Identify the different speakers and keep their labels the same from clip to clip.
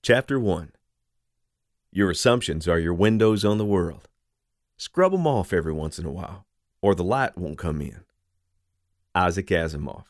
Speaker 1: Chapter 1. Your assumptions are your windows on the world. Scrub them off every once in a while, or the light won't come in. Isaac Asimov.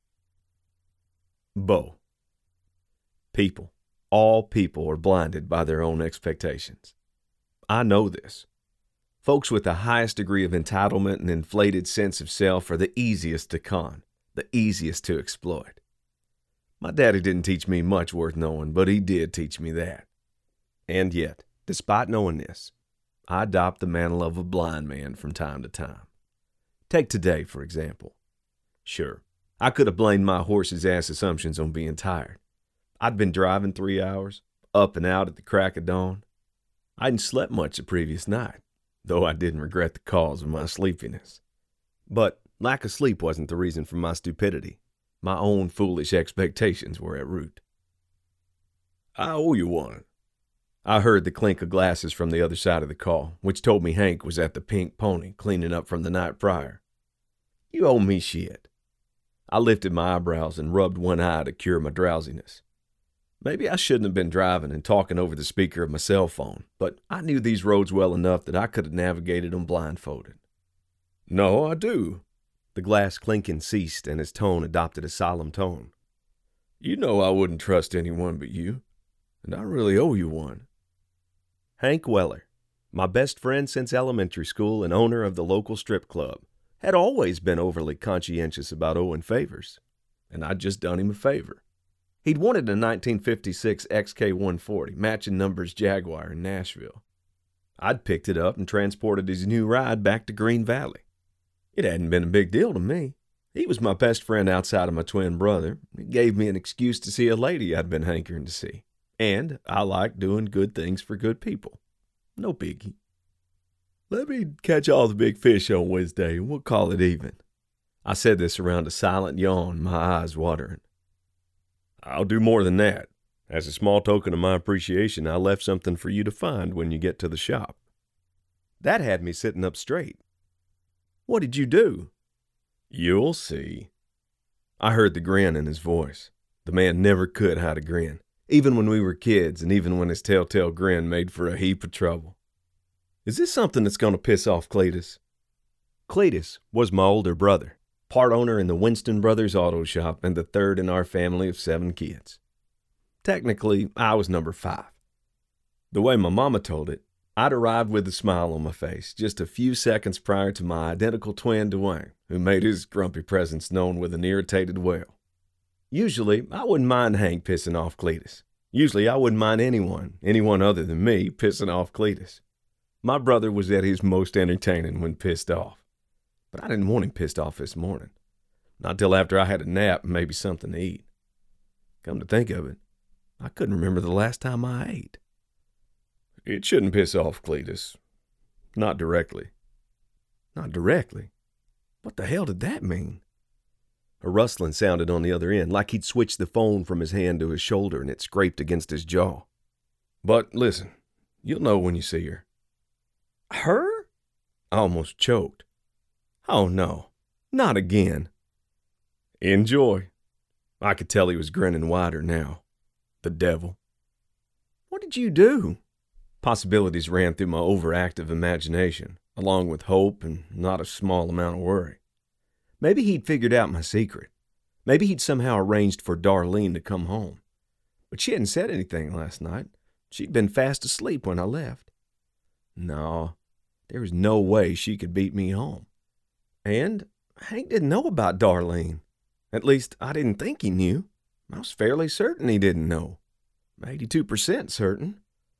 Speaker 1: Bo. People, all people are blinded by their own expectations. I know this. Folks with the highest degree of entitlement and inflated sense of self are the easiest to con, the easiest to exploit. My daddy didn't teach me much worth knowing, but he did teach me that. And yet, despite knowing this, I adopt the mantle of a blind man from time to time. Take today, for example. Sure, I could have blamed my horse's ass assumptions on being tired. I'd been driving 3 hours, up and out at the crack of dawn. I hadn't slept much the previous night, though I didn't regret the cause of my sleepiness. But lack of sleep wasn't the reason for my stupidity. My own foolish expectations were at root. "I owe you one." I heard the clink of glasses from the other side of the call, which told me Hank was at the Pink Pony cleaning up from the night prior. "You owe me shit." I lifted my eyebrows and rubbed one eye to cure my drowsiness. Maybe I shouldn't have been driving and talking over the speaker of my cell phone, but I knew these roads well enough that I could have navigated them blindfolded. "No, I do." The glass clinking ceased, and his tone adopted a solemn tone. "You know I wouldn't trust anyone but you, and I really owe you one." Hank Weller, my best friend since elementary school and owner of the local strip club, had always been overly conscientious about owing favors, and I'd just done him a favor. He'd wanted a 1956 XK140, matching numbers Jaguar in Nashville. I'd picked it up and transported his new ride back to Green Valley. It hadn't been a big deal to me. He was my best friend outside of my twin brother. It gave me an excuse to see a lady I'd been hankering to see. And I like doing good things for good people. No biggie. "Let me catch all the big fish on Wednesday and we'll call it even." I said this around a silent yawn, my eyes watering. "I'll do more than that. As a small token of my appreciation, I left something for you to find when you get to the shop." That had me sitting up straight. "What did you do?" "You'll see." I heard the grin in his voice. The man never could hide a grin, even when we were kids and even when his telltale grin made for a heap of trouble. "Is this something that's going to piss off Cletus?" Cletus was my older brother, part owner in the Winston Brothers Auto Shop and the third in our family of 7 kids. Technically, I was number 5. The way my mama told it, I'd arrived with a smile on my face just a few seconds prior to my identical twin Dwayne, who made his grumpy presence known with an irritated wail. Usually, I wouldn't mind Hank pissing off Cletus. Usually, I wouldn't mind anyone other than me, pissing off Cletus. My brother was at his most entertaining when pissed off. But I didn't want him pissed off this morning. Not till after I had a nap and maybe something to eat. Come to think of it, I couldn't remember the last time I ate. "It shouldn't piss off Cletus. Not directly." Not directly? What the hell did that mean? A rustling sounded on the other end, like he'd switched the phone from his hand to his shoulder and it scraped against his jaw. "But listen, you'll know when you see her." "Her?" I almost choked. "Oh no, not again." "Enjoy." I could tell he was grinning wider now. The devil. "What did you do?" Possibilities ran through my overactive imagination, along with hope and not a small amount of worry. Maybe he'd figured out my secret. Maybe he'd somehow arranged for Darlene to come home. But she hadn't said anything last night. She'd been fast asleep when I left. No, there was no way she could beat me home. And Hank didn't know about Darlene. At least, I didn't think he knew. I was fairly certain he didn't know. 82% certain.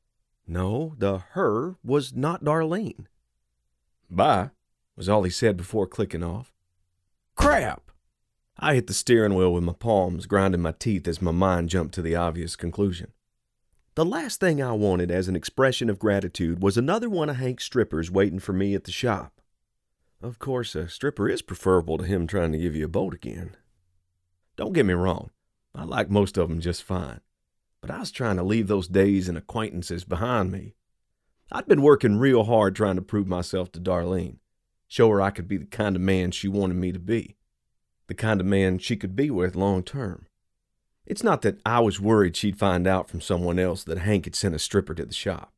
Speaker 1: No, the her was not Darlene. "Bye," was all he said before clicking off. Crap! I hit the steering wheel with my palms, grinding my teeth as my mind jumped to the obvious conclusion. The last thing I wanted as an expression of gratitude was another one of Hank's strippers waiting for me at the shop. Of course, a stripper is preferable to him trying to give you a boat again. Don't get me wrong, I like most of them just fine. But I was trying to leave those days and acquaintances behind me. I'd been working real hard trying to prove myself to Darlene, show her I could be the kind of man she wanted me to be, the kind of man she could be with long term. It's not that I was worried she'd find out from someone else that Hank had sent a stripper to the shop.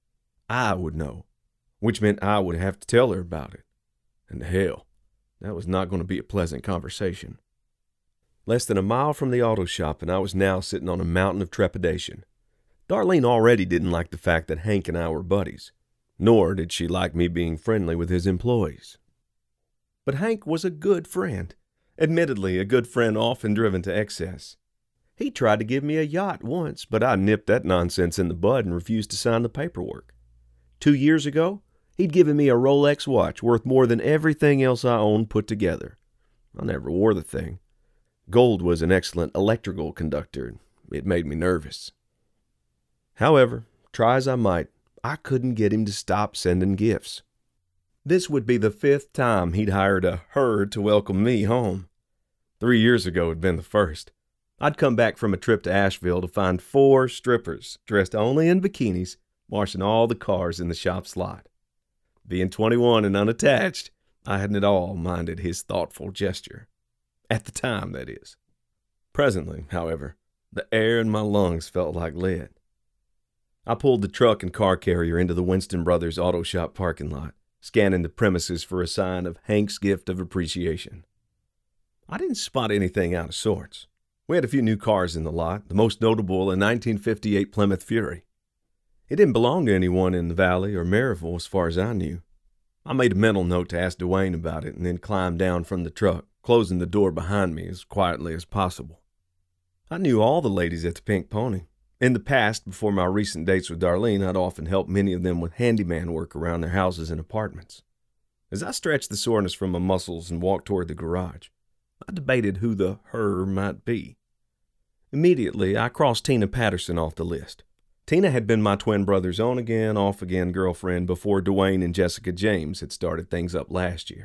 Speaker 1: I would know, which meant I would have to tell her about it. And hell, that was not going to be a pleasant conversation. Less than a mile from the auto shop, and I was now sitting on a mountain of trepidation. Darlene already didn't like the fact that Hank and I were buddies, nor did she like me being friendly with his employees. But Hank was a good friend, admittedly a good friend often driven to excess. He tried to give me a yacht once, but I nipped that nonsense in the bud and refused to sign the paperwork. 2 years ago, he'd given me a Rolex watch worth more than everything else I owned put together. I never wore the thing. Gold was an excellent electrical conductor. It made me nervous. However, try as I might, I couldn't get him to stop sending gifts. This would be the 5th time he'd hired a her to welcome me home. 3 years ago had been the first. I'd come back from a trip to Asheville to find 4 strippers, dressed only in bikinis, washing all the cars in the shop's lot. Being 21 and unattached, I hadn't at all minded his thoughtful gesture. At the time, that is. Presently, however, the air in my lungs felt like lead. I pulled the truck and car carrier into the Winston Brothers Auto Shop parking lot, scanning the premises for a sign of Hank's gift of appreciation. I didn't spot anything out of sorts. We had a few new cars in the lot, the most notable a 1958 Plymouth Fury. It didn't belong to anyone in the Valley or Maryville as far as I knew. I made a mental note to ask Dwayne about it and then climbed down from the truck, closing the door behind me as quietly as possible. I knew all the ladies at the Pink Pony. In the past, before my recent dates with Darlene, I'd often helped many of them with handyman work around their houses and apartments. As I stretched the soreness from my muscles and walked toward the garage, I debated who the her might be. Immediately, I crossed Tina Patterson off the list. Tina had been my twin brother's on-again, off-again girlfriend before Dwayne and Jessica James had started things up last year.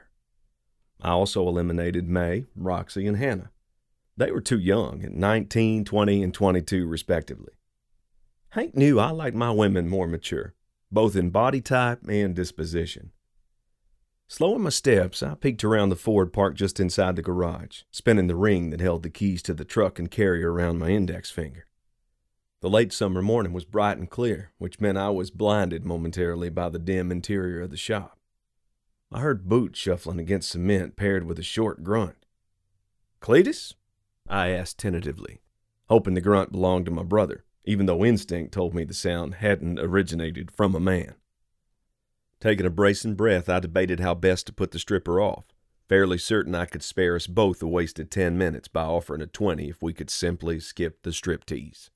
Speaker 1: I also eliminated May, Roxy, and Hannah. They were too young, at 19, 20, and 22 respectively. Hank knew I liked my women more mature, both in body type and disposition. Slowing my steps, I peeked around the Ford parked just inside the garage, spinning the ring that held the keys to the truck and carrier around my index finger. The late summer morning was bright and clear, which meant I was blinded momentarily by the dim interior of the shop. I heard boots shuffling against cement paired with a short grunt. "Cletus?" I asked tentatively, hoping the grunt belonged to my brother, even though instinct told me the sound hadn't originated from a man. Taking a bracing breath, I debated how best to put the stripper off, fairly certain I could spare us both a wasted 10 minutes by offering a 20 if we could simply skip the striptease.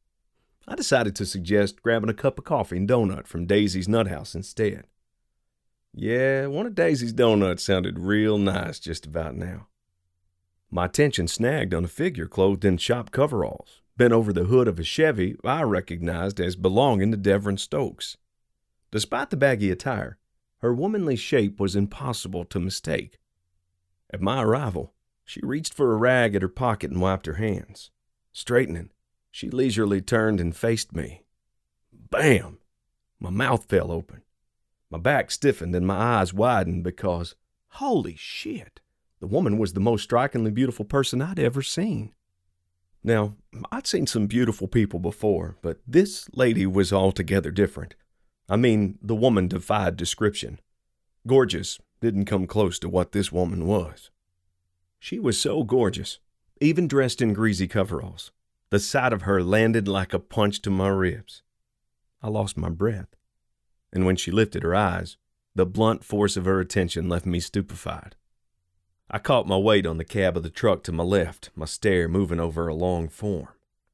Speaker 1: I decided to suggest grabbing a cup of coffee and donut from Daisy's Nut House instead. Yeah, one of Daisy's donuts sounded real nice just about now. My attention snagged on a figure clothed in shop coveralls, bent over the hood of a Chevy I recognized as belonging to Devon Stokes. Despite the baggy attire, her womanly shape was impossible to mistake. At my arrival, she reached for a rag at her pocket and wiped her hands. Straightening, she leisurely turned and faced me. Bam! My mouth fell open. My back stiffened and my eyes widened because, holy shit, the woman was the most strikingly beautiful person I'd ever seen. Now, I'd seen some beautiful people before, but this lady was altogether different. I mean, the woman defied description. Gorgeous didn't come close to what this woman was. She was so gorgeous, even dressed in greasy coveralls. The sight of her landed like a punch to my ribs. I lost my breath, and when she lifted her eyes, the blunt force of her attention left me stupefied. I caught my weight on the cab of the truck to my left, my stare moving over a long form.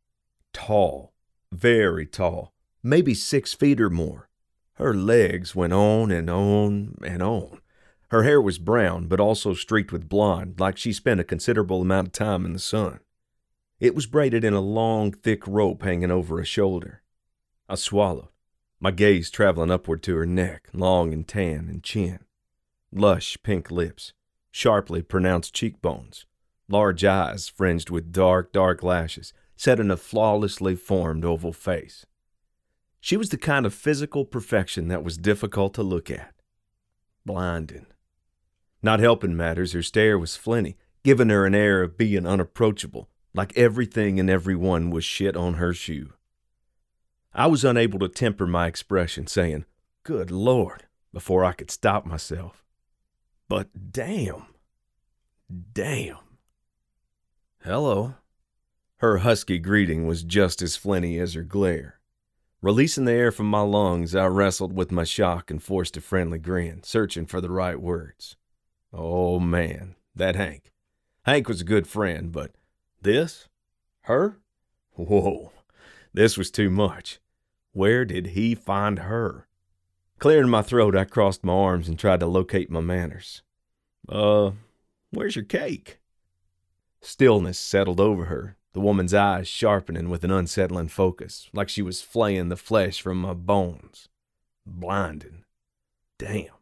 Speaker 1: Tall, very tall, maybe 6 feet or more. Her legs went on and on and on. Her hair was brown, but also streaked with blonde, like she spent a considerable amount of time in the sun. It was braided in a long, thick rope hanging over a shoulder. I swallowed, my gaze traveling upward to her neck, long and tan, and chin. Lush pink lips, sharply pronounced cheekbones, large eyes fringed with dark, dark lashes, set in a flawlessly formed oval face. She was the kind of physical perfection that was difficult to look at. Blinding. Not helping matters, her stare was flinty, giving her an air of being unapproachable, like everything and everyone was shit on her shoe. I was unable to temper my expression, saying, "Good Lord," before I could stop myself. But damn. Hello. Her husky greeting was just as flinty as her glare. Releasing the air from my lungs, I wrestled with my shock and forced a friendly grin, searching for the right words. Oh man, that Hank. Hank was a good friend, but this? Her? Whoa, this was too much. Where did he find her? Clearing my throat, I crossed my arms and tried to locate my manners. Where's your cake? Stillness settled over her, the woman's eyes sharpening with an unsettling focus, like she was flaying the flesh from my bones. Blinding. Damn.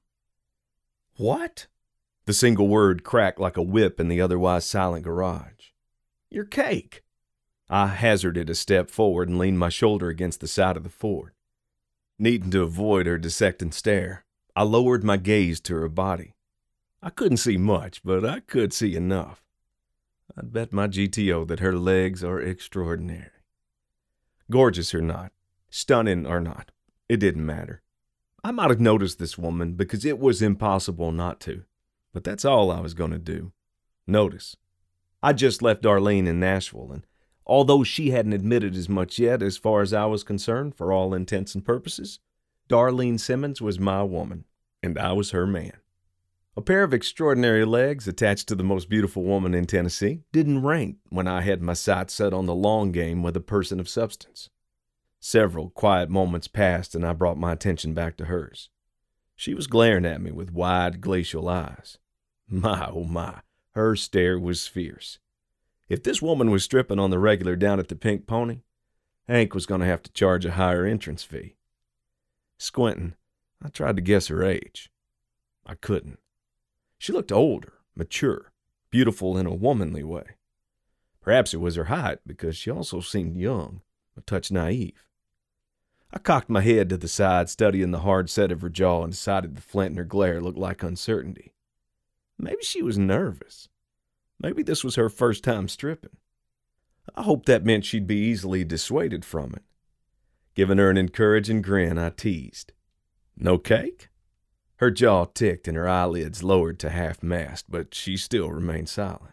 Speaker 1: What? The single word cracked like a whip in the otherwise silent garage. Your cake. I hazarded a step forward and leaned my shoulder against the side of the Ford. Needing to avoid her dissecting stare, I lowered my gaze to her body. I couldn't see much, but I could see enough. I'd bet my GTO that her legs are extraordinary. Gorgeous or not, stunning or not, it didn't matter. I might have noticed this woman because it was impossible not to, but that's all I was going to do. Notice. I just left Darlene in Nashville, and although she hadn't admitted as much yet, as far as I was concerned, for all intents and purposes, Darlene Simmons was my woman, and I was her man. A pair of extraordinary legs attached to the most beautiful woman in Tennessee didn't rank when I had my sights set on the long game with a person of substance. Several quiet moments passed and I brought my attention back to hers. She was glaring at me with wide glacial eyes. My, oh my, her stare was fierce. If this woman was stripping on the regular down at the Pink Pony, Hank was going to have to charge a higher entrance fee. Squinting, I tried to guess her age. I couldn't. She looked older, mature, beautiful in a womanly way. Perhaps it was her height, because she also seemed young, a touch naive. I cocked my head to the side, studying the hard set of her jaw, and decided the flint in her glare looked like uncertainty. Maybe she was nervous. Maybe this was her first time stripping. I hoped that meant she'd be easily dissuaded from it. Giving her an encouraging grin, I teased. No cake? Her jaw ticked and her eyelids lowered to half-mast, but she still remained silent.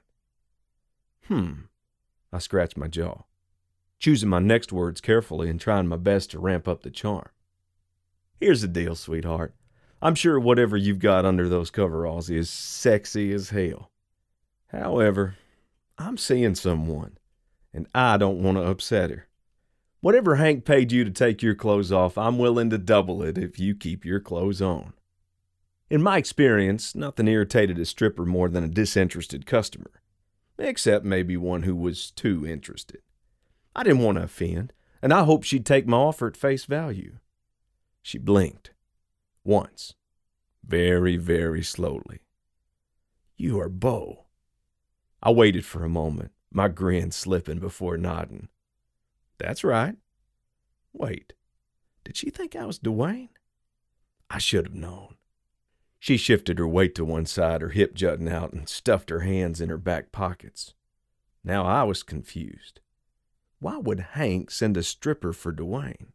Speaker 1: I scratched my jaw, choosing my next words carefully and trying my best to ramp up the charm. Here's the deal, sweetheart. I'm sure whatever you've got under those coveralls is sexy as hell. However, I'm seeing someone, and I don't want to upset her. Whatever Hank paid you to take your clothes off, I'm willing to double it if you keep your clothes on. In my experience, nothing irritated a stripper more than a disinterested customer, except maybe one who was too interested. I didn't want to offend, and I hoped she'd take my offer at face value. She blinked. Once. Very, very slowly. You are Bo. I waited for a moment, my grin slipping before nodding. That's right. Wait, did she think I was Dwayne? I should have known. She shifted her weight to one side, her hip jutting out, and stuffed her hands in her back pockets. Now I was confused. Why would Hank send a stripper for Dwayne?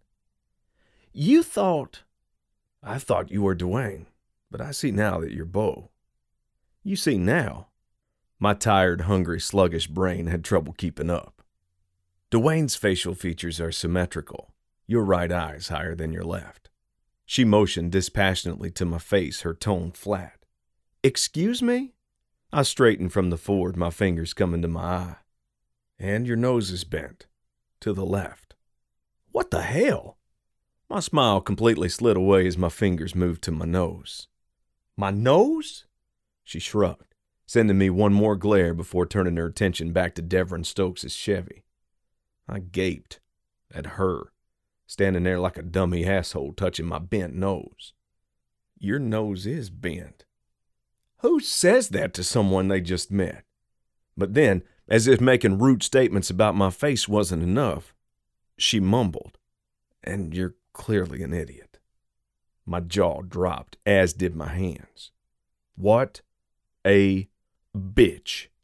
Speaker 1: I thought you were Dwayne, but I see now that you're Bo. You see now. My tired, hungry, sluggish brain had trouble keeping up. Dwayne's facial features are symmetrical. Your right eye is higher than your left. She motioned dispassionately to my face, her tone flat. Excuse me? I straightened from the Ford, my fingers coming to my eye. And your nose is bent. To the left. What the hell? My smile completely slid away as my fingers moved to my nose. My nose? She shrugged, sending me one more glare before turning her attention back to Devon Stokes' Chevy. I gaped at her, standing there like a dummy asshole touching my bent nose. Your nose is bent. Who says that to someone they just met? But then, as if making rude statements about my face wasn't enough, she mumbled, and you're clearly an idiot. My jaw dropped, as did my hands. What a bitch.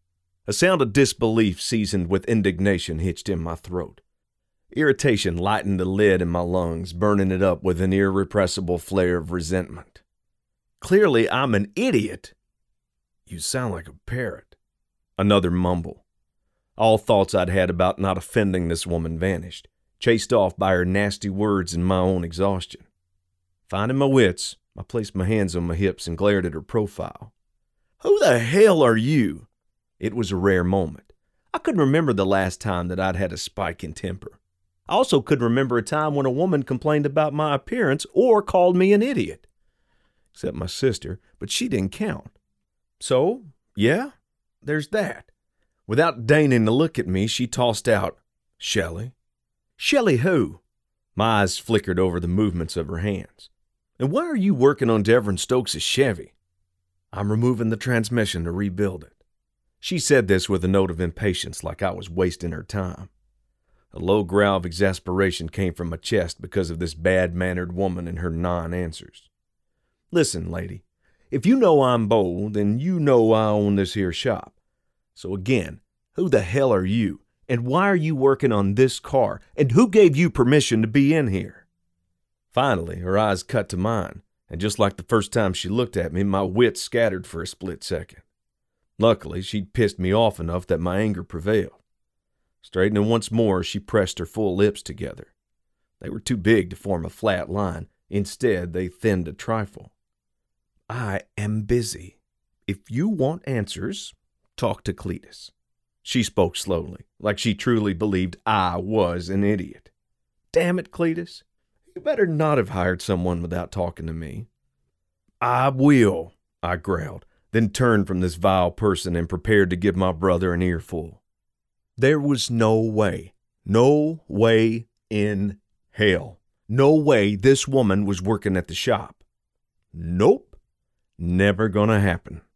Speaker 1: A sound of disbelief seasoned with indignation hitched in my throat. Irritation lightened the lead in my lungs, burning it up with an irrepressible flare of resentment. Clearly, I'm an idiot. You sound like a parrot. Another mumble. All thoughts I'd had about not offending this woman vanished, chased off by her nasty words and my own exhaustion. Finding my wits, I placed my hands on my hips and glared at her profile. Who the hell are you? It was a rare moment. I couldn't remember the last time that I'd had a spike in temper. I also couldn't remember a time when a woman complained about my appearance or called me an idiot. Except my sister, but she didn't count. So, yeah, there's that. Without deigning to look at me, she tossed out, Shelley. Shelley who? My eyes flickered over the movements of her hands. And why are you working on Devon Stokes' Chevy? I'm removing the transmission to rebuild it. She said this with a note of impatience, like I was wasting her time. A low growl of exasperation came from my chest because of this bad-mannered woman and her non-answers. Listen, lady, if you know I'm bold, then you know I own this here shop. So again, who the hell are you? And why are you working on this car? And who gave you permission to be in here? Finally, her eyes cut to mine, and just like the first time she looked at me, my wits scattered for a split second. Luckily, she'd pissed me off enough that my anger prevailed. Straightening once more, she pressed her full lips together. They were too big to form a flat line. Instead, they thinned a trifle. I am busy. If you want answers, talk to Cletus. She spoke slowly, like she truly believed I was an idiot. Damn it, Cletus. You better not have hired someone without talking to me. I will, I growled, then turned from this vile person and prepared to give my brother an earful. There was no way in hell, no way this woman was working at the shop. Nope, never gonna happen.